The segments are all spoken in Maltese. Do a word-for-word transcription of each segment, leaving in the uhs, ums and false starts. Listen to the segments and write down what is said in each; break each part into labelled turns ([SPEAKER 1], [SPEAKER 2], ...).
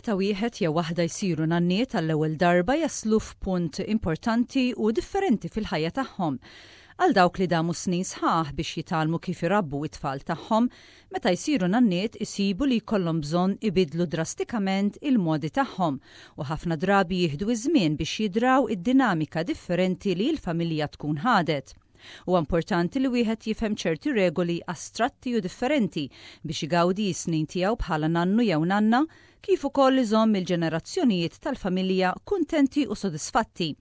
[SPEAKER 1] Meta wieħed jew waħda jsiru nanniet għall-ewwel darba jaslu f'punt importanti u differenti fil-ħajja tagħhom. Għal dawk li damu snin sħaħ biex jitalmu kif irabbu it-tfal tagħhom, meta jsiru nanniet isibu li jkollhom bżonn ibidlu drastikament il-modi tagħhom u ħafna drabi jieħdu iż-żmien biex jidraw id-dinamika differenti li l-familja tkun ħadet. U importanti li wieħed jifhem ċerti regoli astratti u differenti biex igawdi s-snin tiegħu bħala nannu jew nanna, kif ukoll iżomm il-ġenerazzjonijiet tal-familja kuntenti u sodisfatti.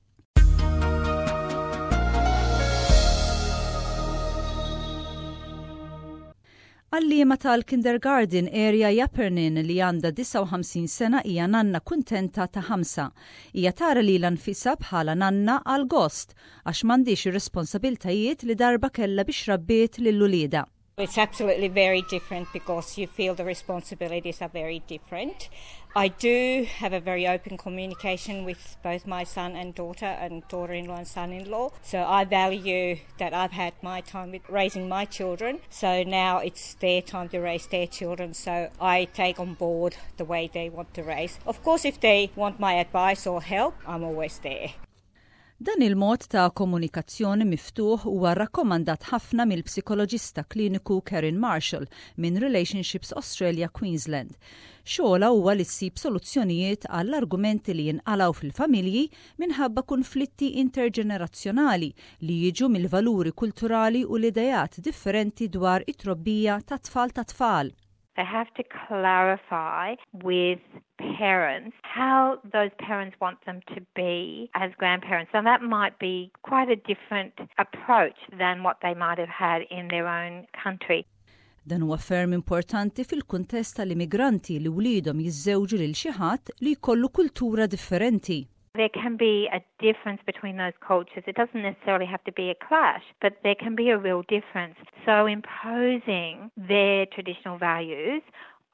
[SPEAKER 1] Għalliema tal-kindergarten Area Japernin li għandha disa u ħamsin sena hija nanna kuntenta ta' ħamsa. Hija tara li l-anfisa bħala nanna għal gost għax m'għandix ir-responsabiltajiet li darba kellha biex rabbiet lill-ulieda.
[SPEAKER 2] It's absolutely very different because you feel the responsibilities are very different. I do have a very open communication with both my son and daughter and daughter-in-law and son-in-law. So I value that I've had my time with raising my children. So now it's their time to raise their children. So I take on board the way they want to raise. Of course, if they want my advice or help, I'm always there.
[SPEAKER 1] Dan il-mod ta' komunikazzjoni miftuħ huwa rakkomandat ħafna mill-psikoloġista kliniku Karen Marshall minn Relationships Australia Queensland. Xogħla huwa li ssib soluzzjonijiet għall-argumenti li jinqalgħu fil-familji minħabba konflitti interġenerazzjonali li jiġu mill-valuri kulturali u l-idejat differenti dwar it-trobbija ta' tfal ta' tfal.
[SPEAKER 3] They have to clarify with parents how those parents want them to be as grandparents. So that might be quite a different approach than what they might have had in their own country.
[SPEAKER 1] Dan huwa ferm importanti fil-kuntest tal-immigranti li wliedhom jiżżewġu lil xi ħadd li jkollu kultura differenti.
[SPEAKER 3] There can be a difference between those cultures. It doesn't necessarily have to be a clash, but there can be a real difference. So imposing their traditional values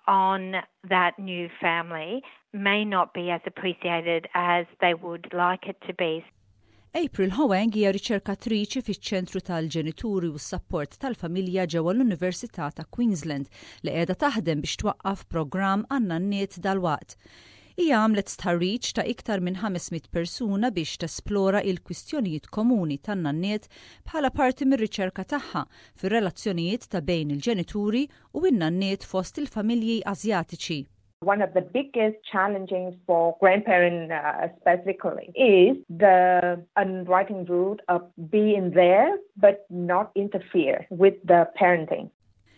[SPEAKER 3] on that new family may not be as appreciated as they would like it to be.
[SPEAKER 1] April Howang hija riċerkatriċi fiċ-ċentru tal-ġenituri u s-sapport tal-familja ġewwa l-Università ta' Queensland li qiegħda taħdem biex twaqqaf programm għan-nanniet dalwaqt. Hija għamlet stħarriġ ta' iktar minn ħamesmiet persuna biex tesplora il-kwistjonijiet komuni tan-nanniet bħala parti mir-riċerka tagħha fir-relazzjonijiet ta' bejn il-ġenituri u n-nanniet fost il-familji Asjatiċi.
[SPEAKER 4] One of the biggest challenges for grandparents uh, specifically is the unwritten rule of being there but not interfere with the parenting.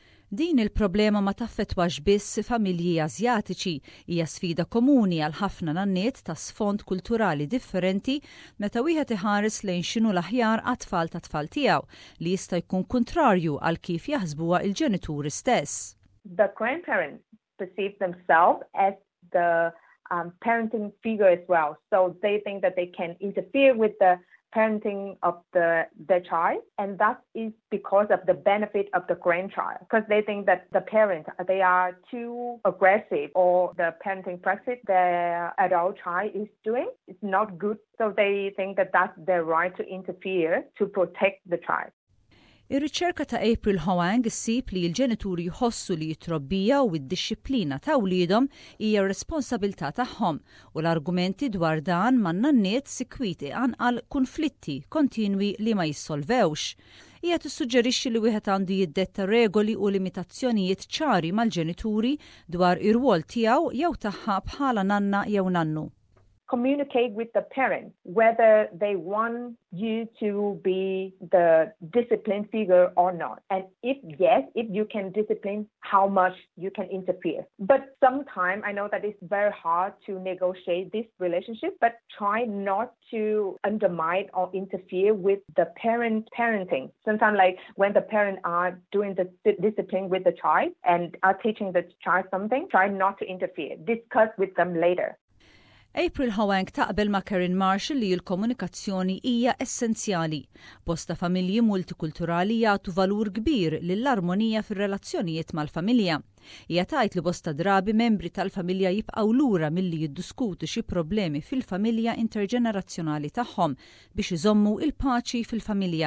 [SPEAKER 1] Din il-problema ma taffettwax biss familji Asjatiċi, hija sfida komuni għal ħafna nanniet ta' sfond kulturali differenti meta wieħed iħares lejn x'inhu l-aħjar għat-tfal ta' tfal tiegħu li jista' jkun kontrarju għal kif jaħsbuha il-ġenituri stess.
[SPEAKER 4] The grandparents perceive themselves as the um, parenting figure as well, so they think that they can interfere with the parenting of the their child, and that is because of the benefit of the grandchild, because they think that the parents they are too aggressive or the parenting practice their adult child is doing is not good, so they think that that's their right to interfere to protect the child.
[SPEAKER 1] Ir-riċerka ta' April Howang issib li l-ġenituri jħossu li t-trobbija u d-disciplina ta' wliedhom hija responsabilità tagħhom u l-argumenti dwar dan man-nanniet sikwiti għal konflitti kontinwi li ma jissolvewx. Hija tissuġġerixxi li wieħed għandu jiddetta regoli u limitazzjonijiet ċari mal-ġenituri dwar ir-rwol tiegħu jew tagħha bħala nanna jew nannu.
[SPEAKER 4] Communicate with the parents whether they want you to be the discipline figure or not. And if yes, if you can discipline, how much you can interfere. But sometimes I know that it's very hard to negotiate this relationship, but try not to undermine or interfere with the parent parenting. Sometimes like when the parents are doing the discipline with the child and are teaching the child something, try not to interfere. Discuss with them later.
[SPEAKER 1] April Howang taqbel ma' Karen Marshall li l-komunikazzjoni hija essenzjali. Bosta familji multikulturali jagħtu valur kbir lill-armonija fir-relazzjonijiet mal-familja. Hija tgħid li bosta drabi membri tal-familja jibqgħu lura milli jiddiskutu xi problemi fil-familja interġenerazzjonali tagħhom biex iżommu il-paċi fil-familja.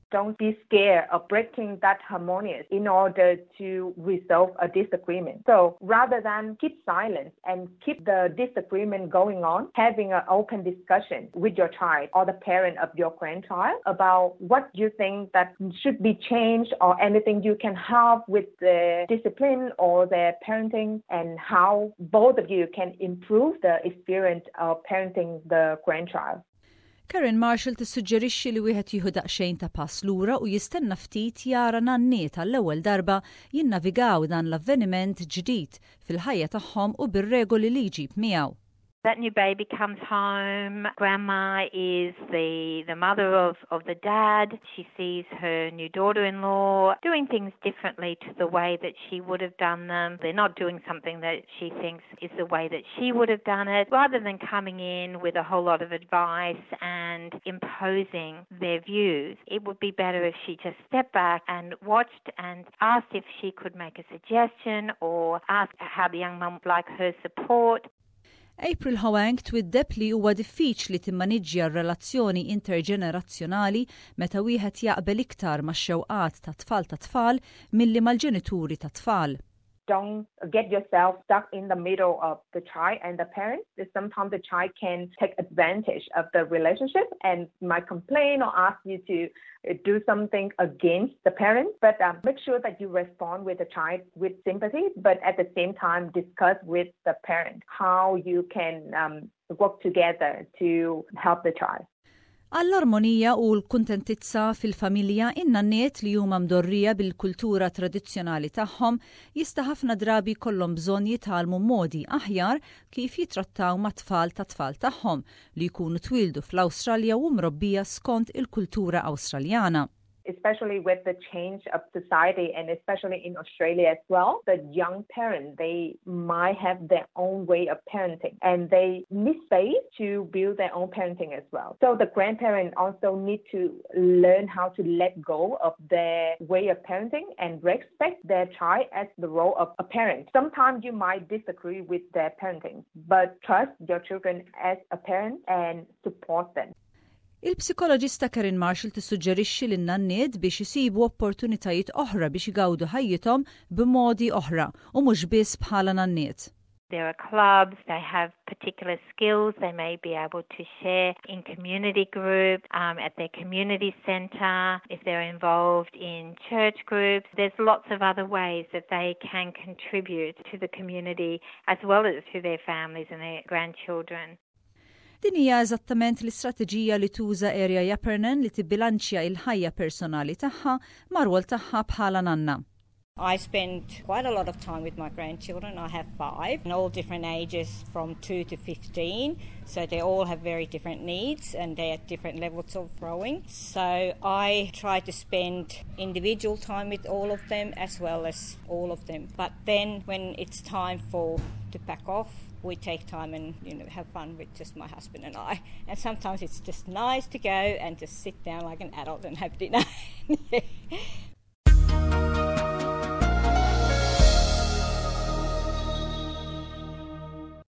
[SPEAKER 4] Don't be scared of breaking that harmonious in order to resolve a disagreement. So rather than keep silence and keep the disagreement going on, having an open discussion with your child or the parent of your grandchild about what you think that should be changed or anything you can help with the discipline or their parenting, and how both of you can improve the experience of parenting the grandchild.
[SPEAKER 1] Karen Marshall tissuġġerixxi li wieħed jieħu daqsxejn ta' pass lura u jistenna ftit jara nanniet għall-ewwel darba jinnavigaw dan l-avveniment ġdid fil-ħajja tagħhom u bir-regoli li jġib miegħu.
[SPEAKER 3] That new baby comes home. Grandma is the, the mother of, of the dad. She sees her new daughter-in-law doing things differently to the way that she would have done them. They're not doing something that she thinks is the way that she would have done it. Rather than coming in with a whole lot of advice and imposing their views, it would be better if she just stepped back and watched and asked if she could make a suggestion or ask how the young mum would like her support.
[SPEAKER 1] April Hawang twiddeb li huwa diffiċli timmaniġġja r-relazzjoni interġenerazzjonali meta wieħed jaqbel iktar max-xewqat ta' tfal ta' tfal milli mal-ġenituri ta' tfal.
[SPEAKER 4] Don't get yourself stuck in the middle of the child and the parents. Sometimes the child can take advantage of the relationship and might complain or ask you to do something against the parents. But um, make sure that you respond with the child with sympathy, but at the same time discuss with the parent how you can um, work together to help the child.
[SPEAKER 1] Għall-armonija u l-kuntentizza fil-familja in-nanniet li huma mdorrija bil-kultura tradizzjonali tagħhom jista' ħafna drabi kollhom bżonn jitgħallmu modi aħjar kif jitrattaw ma' tfal ta' tfal tagħhom li jkunu twildu fl-Awstralja u mrobbija skont il-kultura Awstraljana.
[SPEAKER 4] Especially with the change of society and especially in Australia as well, the young parents, they might have their own way of parenting and they need space to build their own parenting as well. So the grandparents also need to learn how to let go of their way of parenting and respect their child as the role of a parent. Sometimes you might disagree with their parenting, but trust your children as a parent and support them.
[SPEAKER 1] Il-psikoloġista Karen Marshall tissuġġerixxi lin-nanniet biex isibu opportunitajiet oħra biex igawdu ħajjithom b'modi oħra u mhux biss bħala nanniet.
[SPEAKER 3] There are clubs, they have particular skills they may be able to share in community groups, um, at their community centre, if they're involved in church groups. There's lots of other ways that they can contribute to the community as well as to their families and their grandchildren.
[SPEAKER 1] Din hija eżattament l-istrateġija li tuża Area Yappernan li tibbilanċja l-ħajja personali tagħha mar-rwol tagħha bħala nanna.
[SPEAKER 2] I spend quite a lot of time with my grandchildren. I have five, and all different ages from two to fifteen. So they all have very different needs and they're at different levels of growing. So I try to spend individual time with all of them as well as all of them. But then when it's time for to pack off, we take time and, you know, have fun with just my husband and I. And sometimes it's just nice to go and just sit down like an adult and have dinner. Yeah.